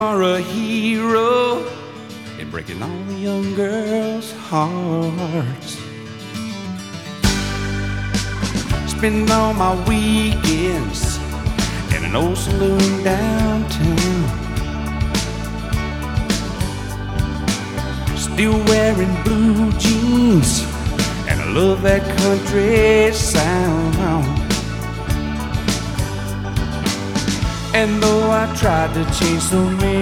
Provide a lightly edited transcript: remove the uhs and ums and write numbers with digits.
are a hero in breaking all the young girls' hearts. Spend all my weekends in an old saloon downtown, still wearing blue jeans, and I love that country sound. And though I tried to change so many